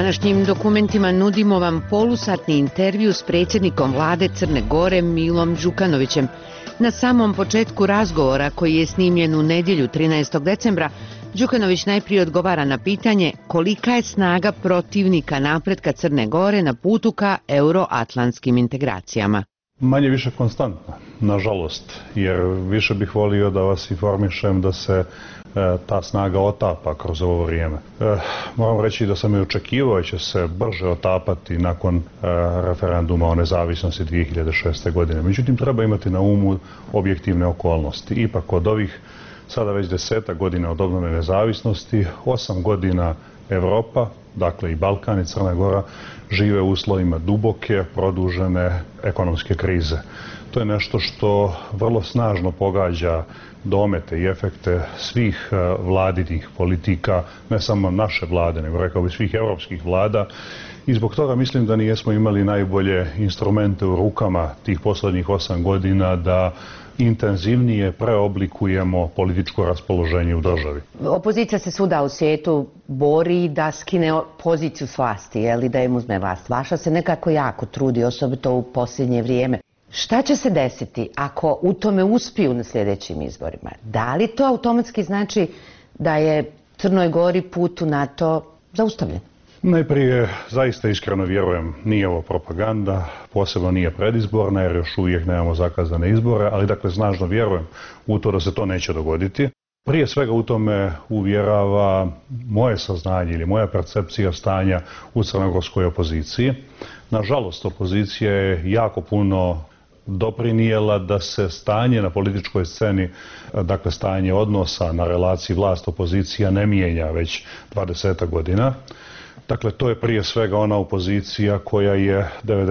današnjim dokumentima nudimo vam polusatni intervju s predsjednikom vlade Crne Gore Milom Đukanovićem. Na samom početku razgovora, koji je snimljen u nedjelju 13. decembra, Đukanović najprije odgovara na pitanje kolika je snaga protivnika napretka Crne Gore na putu ka euroatlantskim integracijama. Manje više konstantna, nažalost, jer više bih volio da vas informišem da se ta snaga otapa kroz ovo vrijeme. Moram reći da sam i očekivao da će se brže otapati nakon referenduma o nezavisnosti 2006. godine. Međutim, treba imati na umu objektivne okolnosti. Ipak od ovih sada već 10 godina od obnove nezavisnosti, 8 godina Evropa, dakle i Balkan i Crna Gora, žive u uslovima duboke, produžene ekonomske krize. To je nešto što vrlo snažno pogađa domete i efekte svih vladinih politika, ne samo naše vlade, nego rekao bih svih europskih vlada. I zbog toga mislim da nijesmo imali najbolje instrumente u rukama tih posljednjih 8 godina da intenzivnije preoblikujemo političko raspoloženje u državi. Opozicija se svuda u svijetu bori da skine poziciju s vlasti, da im uzme vlast. Vaša se nekako jako trudi, osobito u posljednje vrijeme. Šta će se desiti ako u tome uspiju na sljedećim izborima? Da li to automatski znači da je Crnoj Gori put u NATO zaustavljen? Najprije, zaista iskreno vjerujem, nije ovo propaganda, posebno nije predizborna jer još uvijek nemamo zakazane izbore, ali dakle snažno vjerujem u to da se to neće dogoditi. Prije svega u tome uvjerava moje saznanje ili moja percepcija stanja u crnogorskoj opoziciji. Nažalost, opozicija je jako puno doprinijela da se stanje na političkoj sceni, dakle stanje odnosa na relaciji vlast-opozicija ne mijenja već 20 godina. Dakle, to je prije svega ona opozicija koja je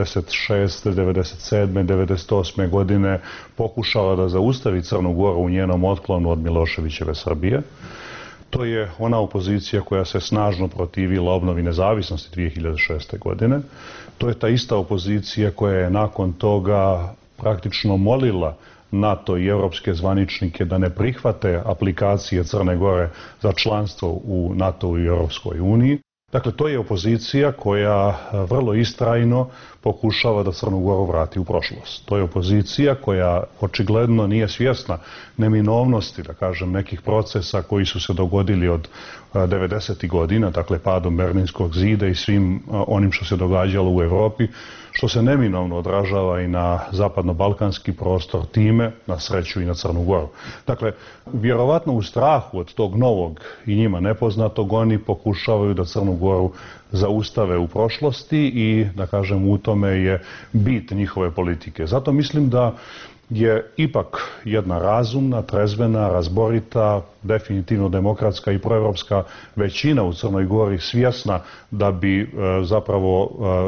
96., 97., 98. godine pokušala da zaustavi Crnu Goru u njenom otklonu od Miloševićeve Srbije. To je ona opozicija koja se snažno protivila obnovi nezavisnosti 2006. godine. To je ta ista opozicija koja je nakon toga praktično molila NATO i europske zvaničnike da ne prihvate aplikacije Crne Gore za članstvo u NATO i Europskoj uniji. Dakle, to je opozicija koja vrlo istrajno pokušava da Crnu Goru vrati u prošlost. To je opozicija koja očigledno nije svjesna neminovnosti, da kažem, nekih procesa koji su se dogodili od 90. godina, dakle padom Berlinskog zida i svim onim što se događalo u Europi, što se neminovno odražava i na zapadno-balkanski prostor, time na sreću i na Crnu Goru. Dakle, vjerovatno u strahu od tog novog i njima nepoznatog oni pokušavaju da Crnu Goru zaustave u prošlosti i, da kažem, u tome je bit njihove politike. Zato mislim da je ipak jedna razumna, trezvena, razborita, definitivno demokratska i proevropska većina u Crnoj Gori svjesna da bi zapravo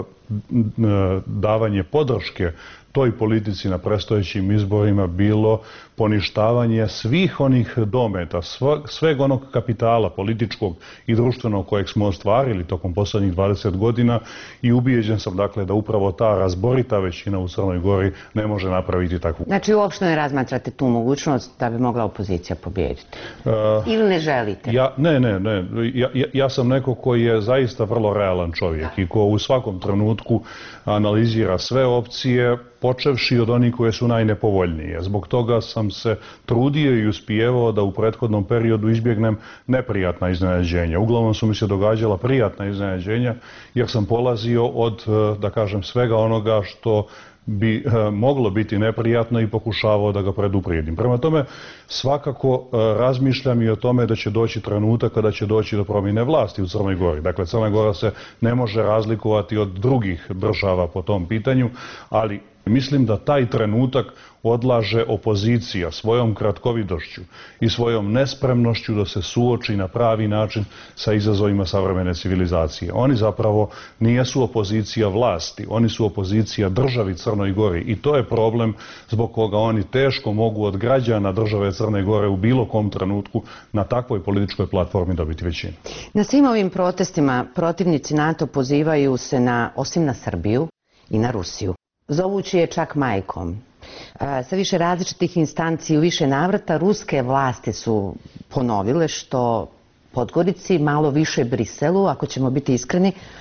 davanje podrške toj politici na predstojećim izborima bilo poništavanje svih onih dometa, sveg onog kapitala političkog i društvenog kojeg smo ostvarili tokom posljednjih 20 godina i ubijeđen sam dakle da upravo ta razborita većina u Crnoj Gori ne može napraviti takvu. Znači uopšte ne razmatrate tu mogućnost da bi mogla opozicija pobijediti? Ili ne želite? Ja sam neko koji je zaista vrlo realan čovjek i ko u svakom trenutku analizira sve opcije, počevši od onih koje su najnepovoljnije. Zbog toga sam se trudio i uspijevao da u prethodnom periodu izbjegnem neprijatna iznenađenja. Uglavnom su mi se događala prijatna iznenađenja jer sam polazio od, da kažem, svega onoga što bi moglo biti neprijatno i pokušavao da ga preduprijedim. Prema tome, svakako razmišljam i o tome da će doći trenutak kada će doći do promjene vlasti u Crnoj Gori. Dakle, Crna Gora se ne može razlikovati od drugih država po tom pitanju, ali mislim da taj trenutak odlaže opozicija svojom kratkovidošću i svojom nespremnošću da se suoči na pravi način sa izazovima savremene civilizacije. Oni zapravo nijesu opozicija vlasti, oni su opozicija državi Crnoj Gori i to je problem zbog koga oni teško mogu od građana države Crne Gore u bilo kom trenutku na takvoj političkoj platformi dobiti većinu. Na svim ovim protestima protivnici NATO pozivaju se osim na Srbiju i na Rusiju. Zovući je čak majkom. Sa više različitih instanci u više navrata ruske vlasti su ponovile što Podgorici, malo više Briselu, ako ćemo biti iskreni,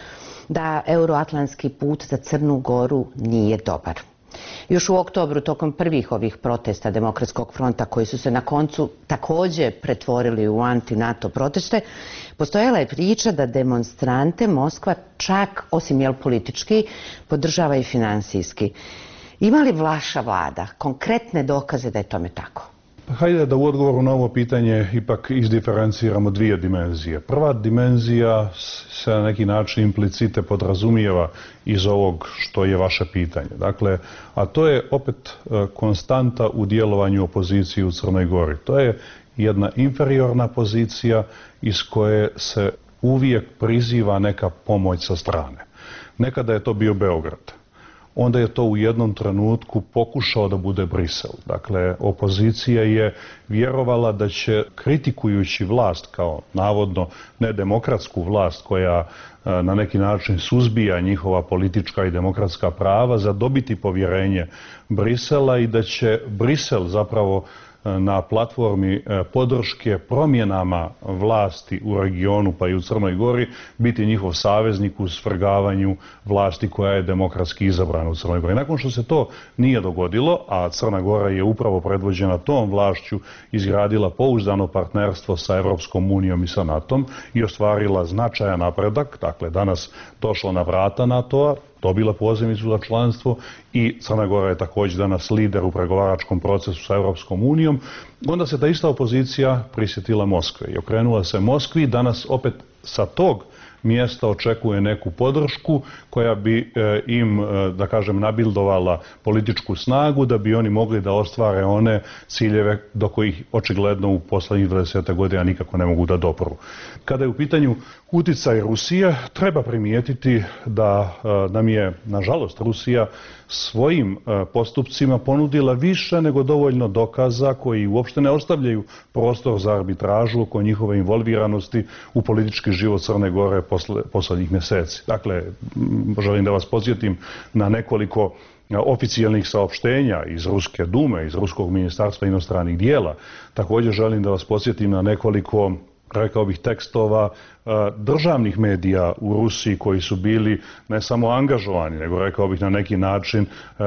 da euroatlantski put za Crnu Goru nije dobar. Još u oktobru, tokom prvih ovih protesta Demokratskog fronta, koji su se na koncu također pretvorili u anti-NATO proteste, postojala je priča da demonstrante Moskva čak, osim politički, podržava i finansijski. Ima li vaša vlada konkretne dokaze da je tome tako? Hajde da u odgovoru na ovo pitanje ipak izdiferenciramo dvije dimenzije. Prva dimenzija se na neki način implicite podrazumijeva iz ovog što je vaše pitanje. Dakle, a to je opet konstanta u djelovanju opozicije u Crnoj Gori. To je jedna inferiorna pozicija iz koje se uvijek priziva neka pomoć sa strane. Nekada je to bio Beograd. Onda je to u jednom trenutku pokušao da bude Brisel. Dakle, opozicija je vjerovala da će, kritikujući vlast kao navodno nedemokratsku vlast koja na neki način suzbija njihova politička i demokratska prava, zadobiti povjerenje Brisela i da će Brisel zapravo na platformi podrške promjenama vlasti u regionu pa i u Crnoj Gori biti njihov saveznik u svrgavanju vlasti koja je demokratski izabrana u Crnoj Gori. Nakon što se to nije dogodilo, a Crna Gora je upravo predvođena tom vlašću izgradila pouzdano partnerstvo sa Europskom unijom i sa NATO-om i ostvarila značajan napredak, dakle danas došla na vrata NATO-a, dobila pozivnicu za članstvo i Crna Gora je također danas lider u pregovaračkom procesu sa Europskom unijom, onda se ta ista opozicija prisjetila Moskve i okrenula se Moskvi. Danas opet sa tog mjesta očekuje neku podršku koja bi im, da kažem, nabildovala političku snagu da bi oni mogli da ostvare one ciljeve do kojih očigledno u posljednjih 20 godina nikako ne mogu da dopru. Kada je u pitanju utjecaj Rusije, treba primijetiti da nam je, nažalost, Rusija svojim postupcima ponudila više nego dovoljno dokaza koji uopšte ne ostavljaju prostor za arbitražu oko njihove involviranosti u politički život Crne Gore posljednjih mjeseci. Dakle, želim da vas podsjetim na nekoliko oficijalnih saopštenja iz Ruske dume, iz Ruskog ministarstva inostranih dijela. Također želim da vas podsjetim na nekoliko, rekao bih, tekstova državnih medija u Rusiji koji su bili ne samo angažovani, nego rekao bih na neki način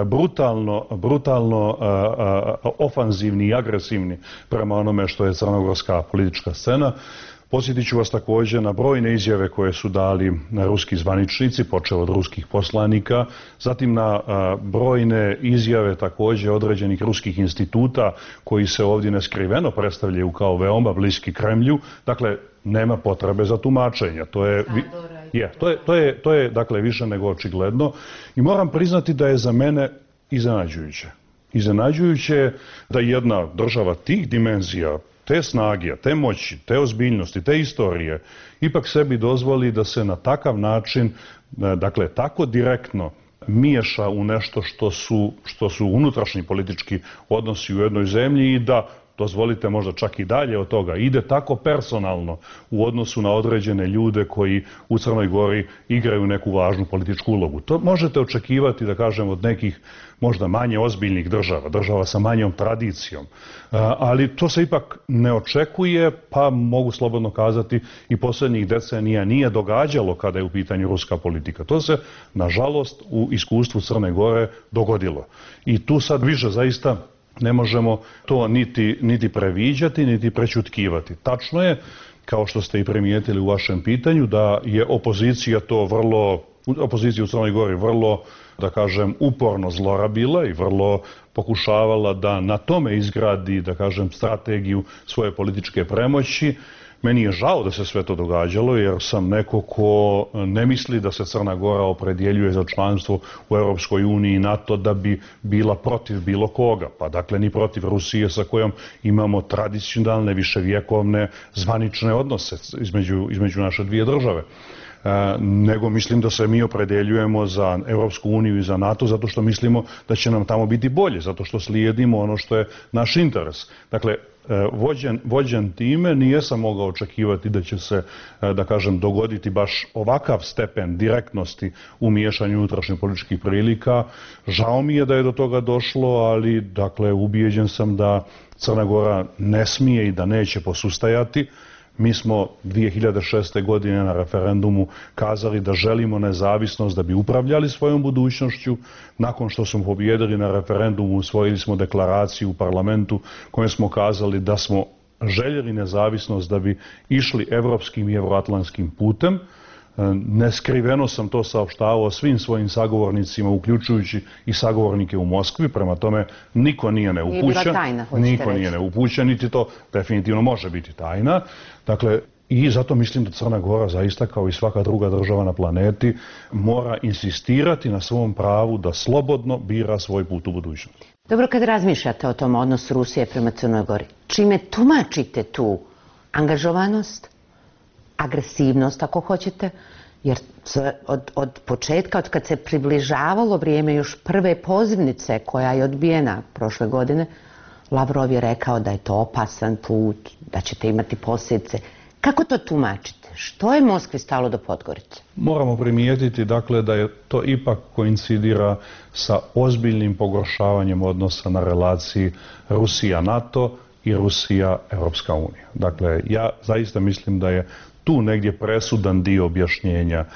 brutalno ofanzivni i agresivni prema onome što je crnogorska politička scena. Podsjetit ću vas također na brojne izjave koje su dali ruski zvaničnici, počeo od ruskih poslanika, zatim na brojne izjave također određenih ruskih instituta koji se ovdje neskriveno predstavljaju kao veoma bliski Kremlju. Dakle, nema potrebe za tumačenja. To je dakle više nego očigledno i moram priznati da je za mene iznenađujuće. Iznenađujuće je da jedna država tih dimenzija, te snage, te moći, te ozbiljnosti, te istorije, ipak sebi dozvoli da se na takav način, dakle tako direktno miješa u nešto što su unutrašnji politički odnosi u jednoj zemlji i da, dozvolite možda čak i dalje od toga, ide tako personalno u odnosu na određene ljude koji u Crnoj Gori igraju neku važnu političku ulogu. To možete očekivati, da kažem, od nekih možda manje ozbiljnih država sa manjom tradicijom, ali to se ipak ne očekuje, pa mogu slobodno kazati i posljednjih decenija nije događalo kada je u pitanju ruska politika. To se, nažalost, u iskustvu Crne Gore dogodilo. I tu sad više zaista ne možemo to niti previđati, niti prečutkivati. Tačno je, kao što ste i primijetili u vašem pitanju, da je opozicija u Crnoj Gori vrlo, da kažem, uporno zlorabila i vrlo pokušavala da na tome izgradi, da kažem, strategiju svoje političke premoći. Meni je žao da se sve to događalo jer sam neko ko ne misli da se Crna Gora opredjeljuje za članstvo u Europskoj uniji i NATO da bi bila protiv bilo koga. Pa dakle ni protiv Rusije sa kojom imamo tradicionalne, viševjekovne, zvanične odnose između naše dvije države. Nego mislim da se mi opredjeljujemo za Europsku uniju i za NATO zato što mislimo da će nam tamo biti bolje, zato što slijedimo ono što je naš interes. Dakle, vođen time nijesam mogao očekivati da će se, da kažem, dogoditi baš ovakav stepen direktnosti u miješanju unutrašnjih političkih prilika. Žao mi je da je do toga došlo, ali dakle ubijeđen sam da Crna Gora ne smije i da neće posustajati. Mi smo 2006. godine na referendumu kazali da želimo nezavisnost da bi upravljali svojom budućnošću. Nakon što smo pobijedili na referendumu, usvojili smo deklaraciju u parlamentu kojom smo kazali da smo željeli nezavisnost da bi išli evropskim i evroatlantskim putem. Neskriveno sam to saopštavao svim svojim sagovornicima, uključujući i sagovornike u Moskvi, prema tome niko nije neupućen. Niko nije neupućen, niti to definitivno može biti tajna. Dakle, i zato mislim da Crna Gora zaista kao i svaka druga država na planeti mora insistirati na svom pravu da slobodno bira svoj put u budućnosti. Dobro, kad razmišljate o tom odnosu Rusije prema Crnoj Gori, čime tumačite tu angažovanost, agresivnost ako hoćete, jer od početka, od kad se približavalo vrijeme još prve pozivnice koja je odbijena prošle godine, Lavrov je rekao da je to opasan put, da ćete imati posljedice. Kako to tumačite? Što je Moskvi stalo do Podgorice? Moramo primijetiti dakle da je to ipak koincidira sa ozbiljnim pogoršavanjem odnosa na relaciji Rusija-NATO i Rusija-Europska unija. Dakle, ja zaista mislim da je tu negdje presudan dio objašnjenja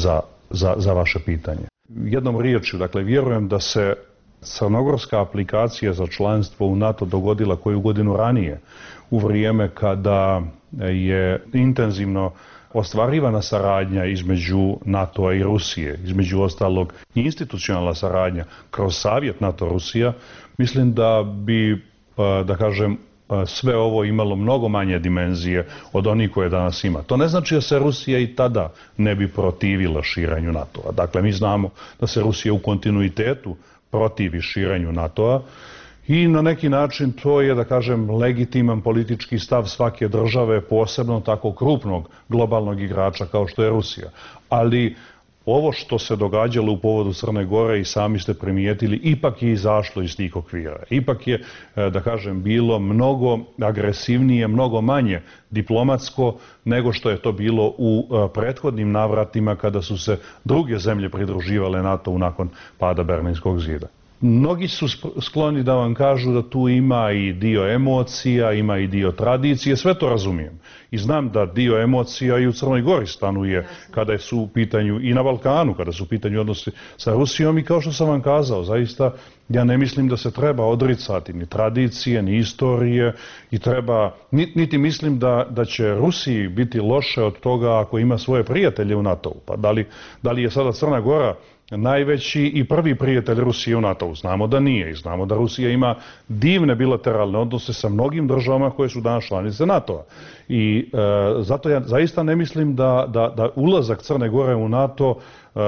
za vaše pitanje. Jednom riječju, dakle, vjerujem da se crnogorska aplikacija za članstvo u NATO dogodila koju godinu ranije, u vrijeme kada je intenzivno ostvarivana saradnja između NATO-a i Rusije, između ostalog i institucionalna saradnja kroz Savjet NATO-Rusija. Mislim da bi, da kažem, sve ovo imalo mnogo manje dimenzije od onih koje danas ima. To ne znači da se Rusija i tada ne bi protivila širenju NATO-a. Dakle, mi znamo da se Rusija u kontinuitetu protivi širenju NATO-a i na neki način to je, da kažem, legitiman politički stav svake države, posebno tako krupnog globalnog igrača kao što je Rusija. Ali ovo što se događalo u povodu Crne Gore, i sami ste primijetili, ipak je izašlo iz tih okvira. Ipak je, da kažem, bilo mnogo agresivnije, mnogo manje diplomatsko nego što je to bilo u prethodnim navratima kada su se druge zemlje pridruživale NATO-u nakon pada Berlinskog zida. Mnogi su skloni da vam kažu da tu ima i dio emocija, ima i dio tradicije, sve to razumijem. I znam da dio emocija i u Crnoj Gori stanuje kada su u pitanju, i na Balkanu, kada su u pitanju odnosi sa Rusijom, i kao što sam vam kazao, zaista ja ne mislim da se treba odricati ni tradicije, ni istorije, i treba, niti mislim da će Rusiji biti loše od toga ako ima svoje prijatelje u NATO-u. Pa da li je sada Crna Gora najveći i prvi prijatelj Rusije u NATO-u? Znamo da nije, i znamo da Rusija ima divne bilateralne odnose sa mnogim državama koje su danas članice NATO-a. I zato ja zaista ne mislim da ulazak Crne Gore u NATO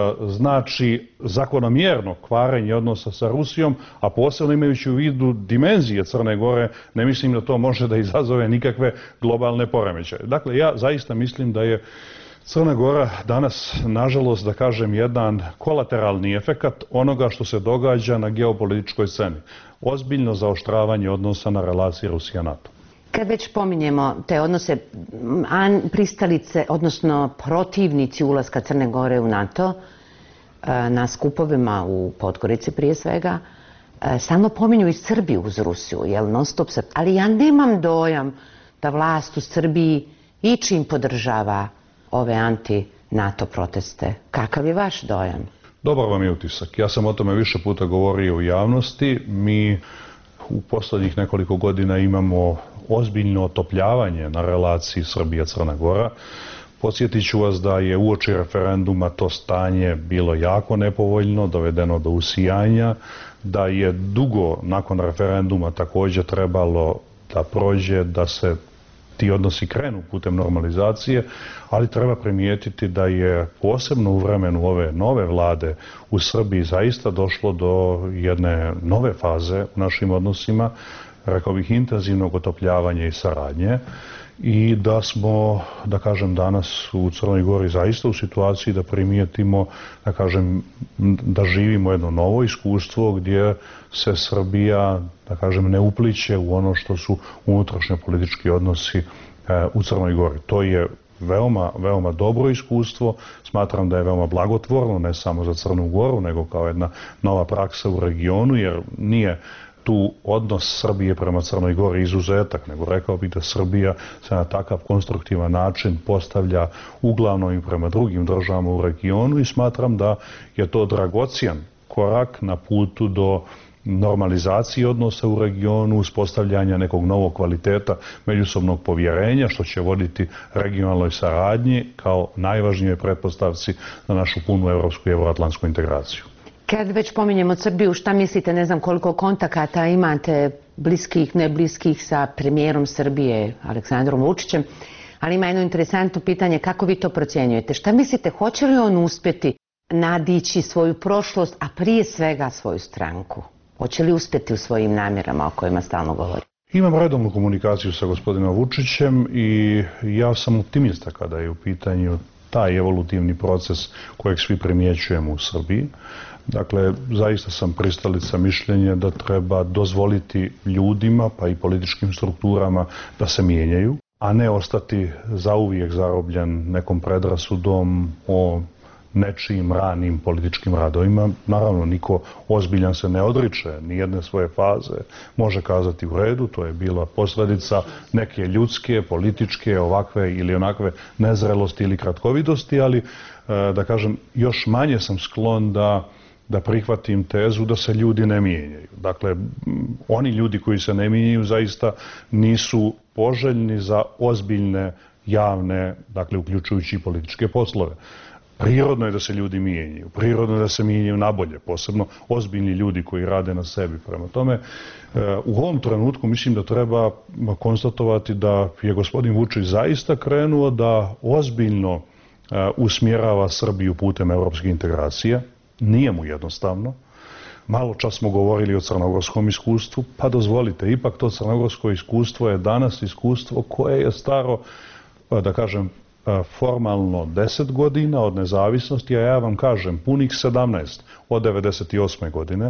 znači zakonomjerno kvarenje odnosa sa Rusijom, a posebno imajući u vidu dimenzije Crne Gore, ne mislim da to može da izazove nikakve globalne poremećaje. Dakle, ja zaista mislim da je Crna Gora danas, nažalost, da kažem, jedan kolateralni efekat onoga što se događa na geopolitičkoj sceni. Ozbiljno zaoštravanje odnosa na relaciji Rusija-NATO. Kad već pominjemo te odnose, pristalice, odnosno protivnici ulaska Crne Gore u NATO, na skupovima u Podgorici prije svega, stalno pominju i Srbiju uz Rusiju, jel, non stop se. Ali ja nemam dojam da vlast u Srbiji ičim podržava ove anti-NATO proteste. Kakav je vaš dojam? Dobar vam je utisak. Ja sam o tome više puta govorio u javnosti. Mi u posljednjih nekoliko godina imamo ozbiljno otopljavanje na relaciji Srbija-Crna Gora. Podsjetit ću vas da je uoči referenduma to stanje bilo jako nepovoljno, dovedeno do usijanja, da je dugo nakon referenduma također trebalo da prođe, da se ti odnosi krenu putem normalizacije, ali treba primijetiti da je posebno u vremenu ove nove vlade u Srbiji zaista došlo do jedne nove faze u našim odnosima, rekao bih intenzivnog otopljavanja i saradnje, i da smo, da kažem, danas u Crnoj Gori zaista u situaciji da primijetimo, da kažem, da živimo jedno novo iskustvo gdje se Srbija, da kažem, ne upliće u ono što su unutrašnje politički odnosi u Crnoj Gori. To je veoma, veoma dobro iskustvo. Smatram da je veoma blagotvorno, ne samo za Crnu Goru, nego kao jedna nova praksa u regionu, jer nije tu odnos Srbije prema Crnoj Gori izuzetak, nego rekao bih da Srbija se na takav konstruktivan način postavlja uglavnom i prema drugim državama u regionu i smatram da je to dragocijan korak na putu do normalizacije odnosa u regionu, uspostavljanja nekog novog kvaliteta međusobnog povjerenja, što će voditi regionalnoj saradnji kao najvažnijoj pretpostavci na našu punu evropsku i euroatlantsku integraciju. Kad već pominjemo Srbiju, šta mislite, ne znam koliko kontakata imate, bliskih, ne bliskih, sa premijerom Srbije, Aleksandrom Vučićem, ali ima jedno interesantno pitanje, kako vi to procjenjujete? Šta mislite, hoće li on uspjeti nadići svoju prošlost, a prije svega svoju stranku? Hoće li uspjeti u svojim namjerama o kojima stalno govori? Imam redovnu komunikaciju sa gospodinom Vučićem i ja sam optimista kada je u pitanju taj evolutivni proces kojeg svi primjećujemo u Srbiji. Dakle, zaista sam pristalica mišljenja da treba dozvoliti ljudima, pa i političkim strukturama da se mijenjaju, a ne ostati zauvijek zarobljen nekom predrasudom o nečijim ranim političkim radovima. Naravno, niko ozbiljan se ne odriče ni jedne svoje faze. Može kazati u redu, to je bila posljedica neke ljudske, političke, ovakve ili onakve nezrelosti ili kratkovidosti, ali da kažem, još manje sam sklon da prihvatim tezu da se ljudi ne mijenjaju. Dakle, oni ljudi koji se ne mijenjaju zaista nisu poželjni za ozbiljne javne, dakle, uključujući i političke poslove. Prirodno je da se ljudi mijenjaju, prirodno je da se mijenjaju nabolje, posebno ozbiljni ljudi koji rade na sebi. Prema tome, u ovom trenutku mislim da treba konstatovati da je gospodin Vučić zaista krenuo da ozbiljno usmjerava Srbiju putem evropske integracije. Nije mu jednostavno. Malo čas smo govorili o crnogorskom iskustvu, pa dozvolite, ipak to crnogorsko iskustvo je danas iskustvo koje je staro, da kažem, formalno 10 godina od nezavisnosti, a ja vam kažem punih 17 od 1998. godine.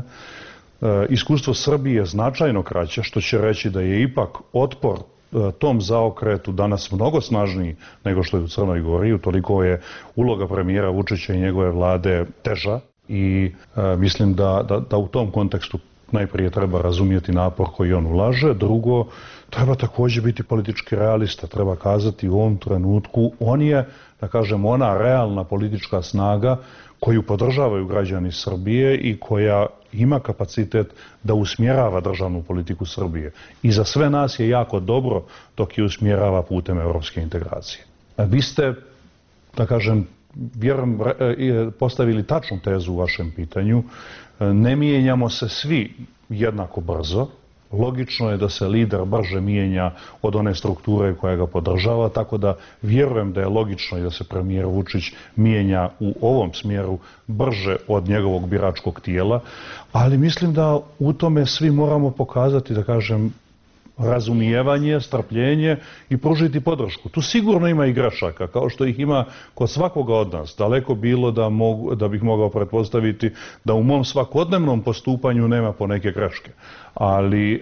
Iskustvo Srbije je značajno kraće, što će reći da je ipak otpor tom zaokretu danas mnogo snažniji nego što je u Crnoj Gori. Utoliko je uloga premijera Vučića i njegove vlade teža i mislim da u tom kontekstu najprije treba razumjeti napor koji on ulaže. Drugo, treba također biti politički realista. Treba kazati u ovom trenutku on je, da kažem, ona realna politička snaga koju podržavaju građani Srbije i koja ima kapacitet da usmjerava državnu politiku Srbije. I za sve nas je jako dobro dok je usmjerava putem evropske integracije. Vi ste, da kažem, vjerujem, postavili tačnu tezu u vašem pitanju. Ne mijenjamo se svi jednako brzo. Logično je da se lider brže mijenja od one strukture koja ga podržava, tako da vjerujem da je logično i da se premijer Vučić mijenja u ovom smjeru brže od njegovog biračkog tijela, ali mislim da u tome svi moramo pokazati, da kažem, razumijevanje, strpljenje i pružiti podršku. Tu sigurno ima i grešaka, kao što ih ima kod svakoga od nas. Daleko bilo da bih mogao pretpostaviti da u mom svakodnevnom postupanju nema poneke greške. Ali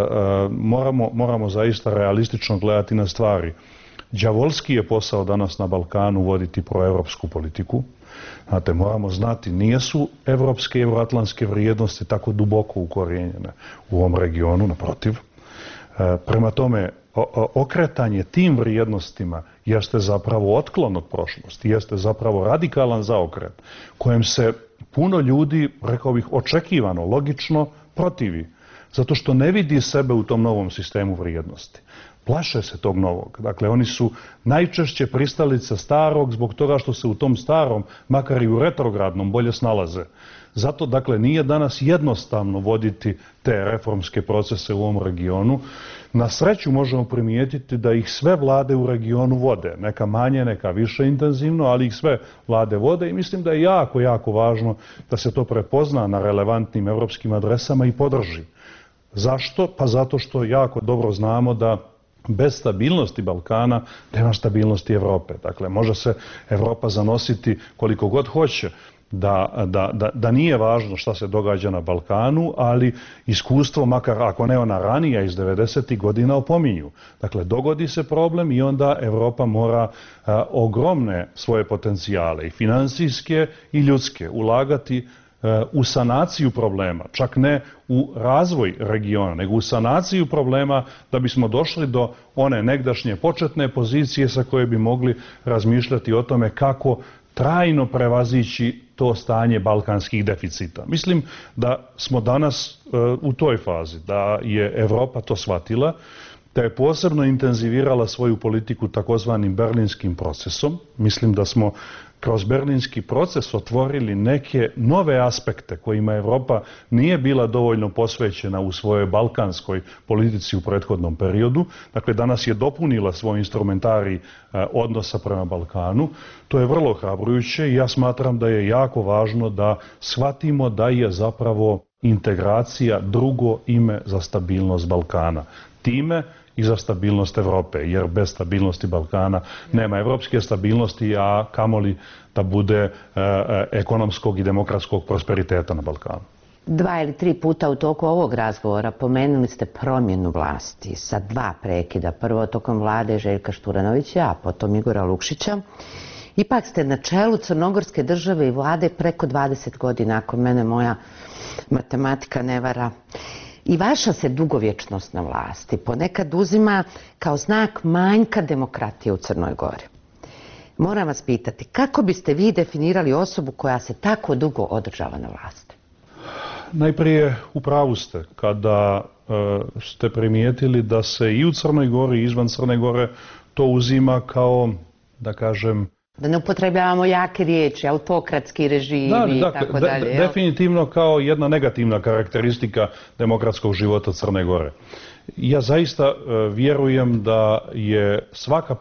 moramo zaista realistično gledati na stvari. Đavolski je posao danas na Balkanu voditi proevropsku politiku. Znate, moramo znati, nisu evropske i euroatlantske vrijednosti tako duboko ukorijenjene u ovom regionu, naprotiv. Prema tome, okretanje tim vrijednostima jeste zapravo otklon od prošlosti, jeste zapravo radikalan zaokret kojem se puno ljudi, rekao bih, očekivano, logično protivi, zato što ne vidi sebe u tom novom sistemu vrijednosti. Plaše se tog novog. Dakle, oni su najčešće pristalice starog zbog toga što se u tom starom, makar i u retrogradnom, bolje snalaze. Zato, dakle, nije danas jednostavno voditi te reformske procese u ovom regionu. Na sreću možemo primijetiti da ih sve vlade u regionu vode. Neka manje, neka više intenzivno, ali ih sve vlade vode i mislim da je jako, jako važno da se to prepozna na relevantnim evropskim adresama i podrži. Zašto? Pa zato što jako dobro znamo da bez stabilnosti Balkana nema stabilnosti Evrope. Dakle, može se Evropa zanositi koliko god hoće da nije važno šta se događa na Balkanu, ali iskustvo, makar ako ne ona ranija iz 90. godina, opominju. Dakle, dogodi se problem i onda Evropa mora ogromne svoje potencijale, i financijske i ljudske, ulagati u sanaciju problema, čak ne u razvoj regiona, nego u sanaciju problema da bismo došli do one negdašnje početne pozicije sa koje bi mogli razmišljati o tome kako trajno prevazići to stanje balkanskih deficita. Mislim da smo danas u toj fazi, da je Europa to shvatila, da je posebno intenzivirala svoju politiku takozvanim berlinskim procesom. Mislim da smo kroz berlinski proces otvorili neke nove aspekte kojima Europa nije bila dovoljno posvećena u svojoj balkanskoj politici u prethodnom periodu. Dakle, danas je dopunila svoj instrumentarij odnosa prema Balkanu. To je vrlo ohrabrujuće i ja smatram da je jako važno da shvatimo da je zapravo integracija drugo ime za stabilnost Balkana. Time i za stabilnost Europe, jer bez stabilnosti Balkana nema evropske stabilnosti, a kamoli da bude ekonomskog i demokratskog prosperiteta na Balkanu. 2 ili 3 puta u toku ovog razgovora pomenuli ste promjenu vlasti sa 2 prekida. Prvo tokom vlade Željka Šturanovića, a potom Igora Lukšića. Ipak ste na čelu Crnogorske države i vlade preko 20 godina, ako mene moja matematika ne vara. I vaša se dugovječnost na vlasti ponekad uzima kao znak manjka demokratije u Crnoj Gori. Moram vas pitati, kako biste vi definirali osobu koja se tako dugo održava na vlasti? Najprije u pravu ste kada ste primijetili da se i u Crnoj Gori i izvan Crne Gore to uzima kao, da kažem, da ne upotrebljavamo jake riječi, autokratski režimi i tako dalje. Definitivno kao jedna negativna karakteristika demokratskog života Crne Gore. Ja zaista vjerujem da je svaka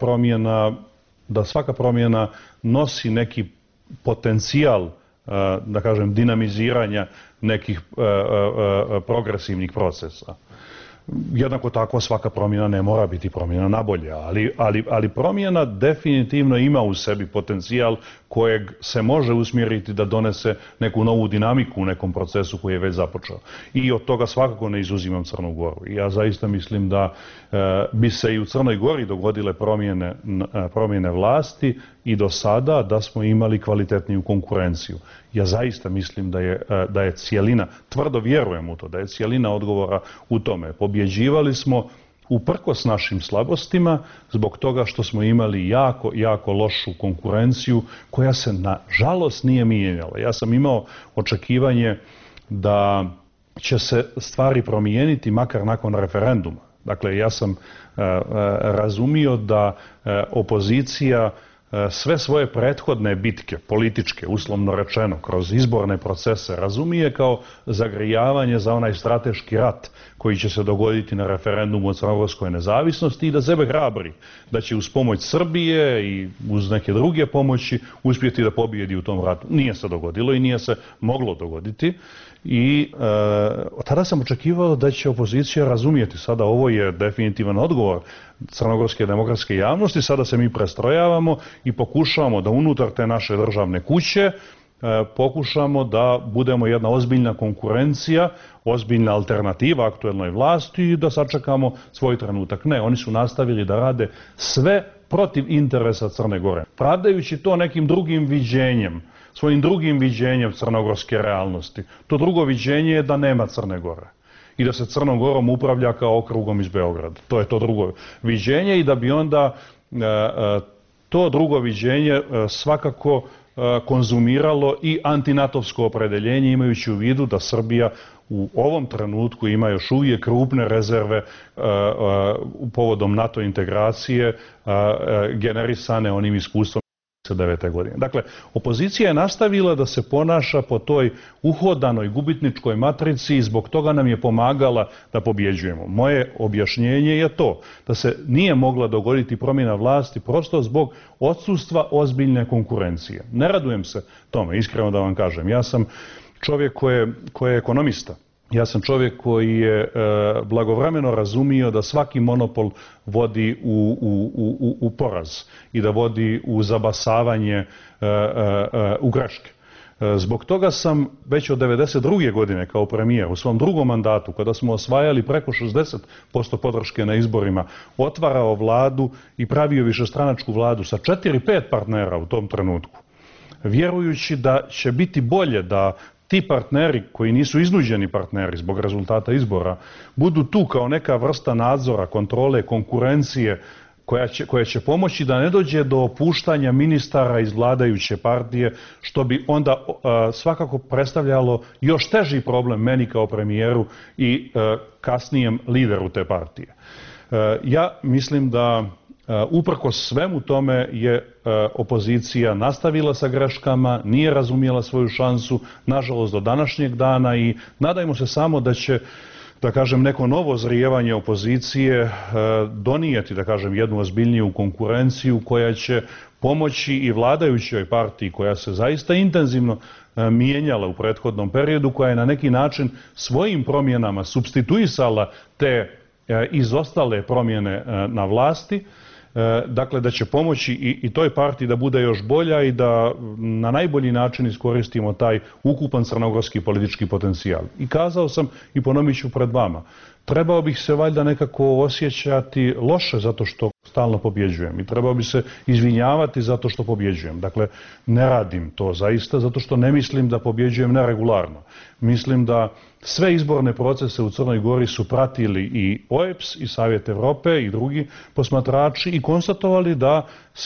promjena nosi neki potencijal, da kažem, dinamiziranja nekih progresivnih procesa. Jednako tako svaka promjena ne mora biti promjena na bolje, ali promjena definitivno ima u sebi potencijal kojeg se može usmjeriti da donese neku novu dinamiku u nekom procesu koji je već započeo. I od toga svakako ne izuzimam Crnu Goru. Ja zaista mislim da bi se i u Crnoj Gori dogodile promjene vlasti i do sada da smo imali kvalitetniju konkurenciju. Ja zaista mislim da je cijelina, tvrdo vjerujem u to, da je cijelina odgovora u tome. Pobjeđivali smo uprkos našim slabostima zbog toga što smo imali jako, jako lošu konkurenciju koja se nažalost nije mijenjala. Ja sam imao očekivanje da će se stvari promijeniti makar nakon referenduma. Dakle, ja sam razumio da opozicija sve svoje prethodne bitke, političke, uslovno rečeno, kroz izborne procese, razumije kao zagrijavanje za onaj strateški rat koji će se dogoditi na referendumu o crnogorskoj nezavisnosti i da sebe hrabri, da će uz pomoć Srbije i uz neke druge pomoći uspjeti da pobijedi u tom ratu. Nije se dogodilo i nije se moglo dogoditi. I tada sam očekivao da će opozicija razumijeti. Sada ovo je definitivan odgovor crnogorske demokratske javnosti. Sada se mi prestrojavamo i pokušavamo da unutar te naše državne kuće pokušamo da budemo jedna ozbiljna konkurencija, ozbiljna alternativa aktuelnoj vlasti i da sačekamo svoj trenutak. Ne, oni su nastavili da rade sve protiv interesa Crne Gore, pravdajući to nekim drugim viđenjem, svojim drugim viđenjem crnogorske realnosti. To drugo viđenje je da nema Crne Gore i da se Crnom Gorom upravlja kao okrugom iz Beograda. To je to drugo viđenje i da bi onda to drugo viđenje svakako konzumiralo i antinatovsko opredeljenje, imajući u vidu da Srbija u ovom trenutku ima još uvijek krupne rezerve povodom NATO integracije generisane onim iskustvom 2009. godine. Dakle, opozicija je nastavila da se ponaša po toj uhodanoj gubitničkoj matrici i zbog toga nam je pomagala da pobjeđujemo. Moje objašnjenje je to da se nije mogla dogoditi promjena vlasti prosto zbog odsustva ozbiljne konkurencije. Ne radujem se tome, iskreno da vam kažem. Ja sam čovjek koji je ekonomista. Ja sam čovjek koji je blagovremeno razumio da svaki monopol vodi u poraz i da vodi u zabasavanje u greške. Zbog toga sam već od 1992. godine kao premijer u svom drugom mandatu, kada smo osvajali preko 60% podrške na izborima, otvarao vladu i pravio višestranačku vladu sa 4-5 partnera u tom trenutku, vjerujući da će biti bolje da ti partneri koji nisu iznuđeni partneri zbog rezultata izbora budu tu kao neka vrsta nadzora, kontrole, konkurencije koja će pomoći da ne dođe do opuštanja ministara iz vladajuće partije, što bi onda svakako predstavljalo još teži problem meni kao premijeru i kasnijem lideru te partije. Ja mislim da uprkos svemu tome je opozicija nastavila sa greškama, nije razumjela svoju šansu, nažalost do današnjeg dana, i nadajmo se samo da će, da kažem, neko novo zrijevanje opozicije donijeti, da kažem, jednu ozbiljniju konkurenciju koja će pomoći i vladajućoj partiji koja se zaista intenzivno mijenjala u prethodnom periodu, koja je na neki način svojim promjenama supstituisala te izostale promjene na vlasti. Dakle, da će pomoći i toj partiji da bude još bolja i da na najbolji način iskoristimo taj ukupan crnogorski politički potencijal. I kazao sam i ponovit ću pred vama, trebao bih se valjda nekako osjećati loše zato što stalno pobjeđujem i trebao bi se izvinjavati zato što pobjeđujem. Dakle, ne radim to zaista zato što ne mislim da pobjeđujem neregularno. Mislim da sve izborne procese u Crnoj Gori su pratili i OEBS i Savjet Europe i drugi posmatrači i konstatovali da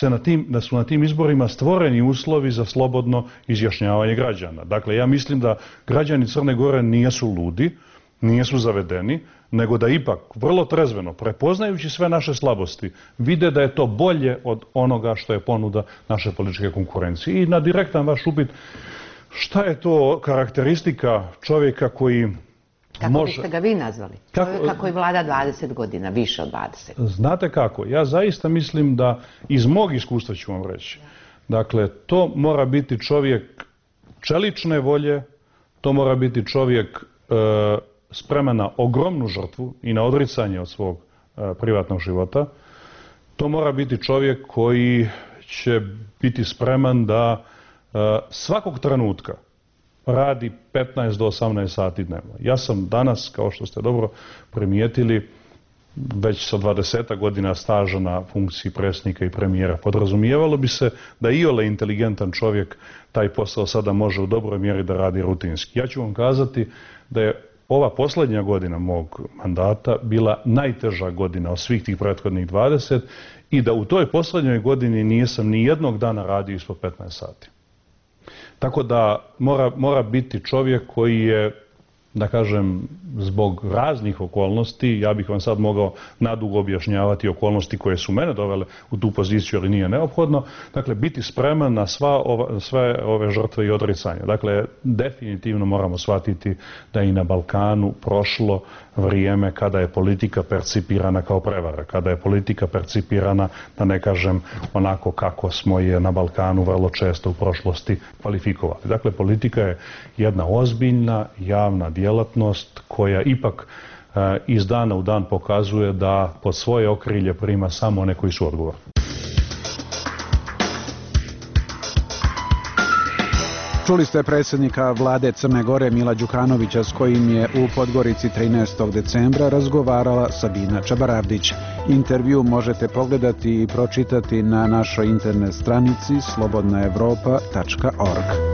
su na tim izborima stvoreni uslovi za slobodno izjašnjavanje građana. Dakle, ja mislim da građani Crne Gore nisu ludi, nisu zavedeni, nego da ipak vrlo trezveno, prepoznajući sve naše slabosti, vide da je to bolje od onoga što je ponuda naše političke konkurencije. I na direktan vaš upit, šta je to karakteristika čovjeka koji kako može... biste ga vi nazvali? Čovjeka koji vlada 20 godina, više od 20. Znate kako, ja zaista mislim da, iz mog iskustva ću vam reći, dakle, to mora biti čovjek čelične volje, to mora biti čovjek spreman na ogromnu žrtvu i na odricanje od svog privatnog života. To mora biti čovjek koji će biti spreman da svakog trenutka radi 15 do 18 sati dnevno. Ja sam danas, kao što ste dobro primijetili, već sa 20 godina staža na funkciji predsjednika i premijera. Podrazumijevalo bi se da iole inteligentan čovjek taj posao sada može u dobroj mjeri da radi rutinski. Ja ću vam kazati da je ova posljednja godina mog mandata bila najteža godina od svih tih prethodnih 20 i da u toj posljednjoj godini nisam ni jednog dana radio ispod 15 sati. Tako da mora biti čovjek koji je, da kažem, zbog raznih okolnosti, ja bih vam sad mogao nadugo objašnjavati okolnosti koje su mene dovele u tu poziciju, ali nije neophodno, dakle, biti spreman na sve ove žrtve i odricanja. Dakle, definitivno moramo shvatiti da je i na Balkanu prošlo vrijeme kada je politika percipirana kao prevara, kada je politika percipirana, da ne kažem, onako kako smo je na Balkanu vrlo često u prošlosti kvalifikovali. Dakle, politika je jedna ozbiljna javna djelatnost koja ipak iz dana u dan pokazuje da pod svoje okrilje prima samo one koji su odgovorni. Čuli ste predsjednika vlade Crne Gore Mila Đukanovića s kojim je u Podgorici 13. decembra razgovarala Sabina Čabaravdić. Intervju možete pogledati i pročitati na našoj internet stranici slobodnaevropa.org.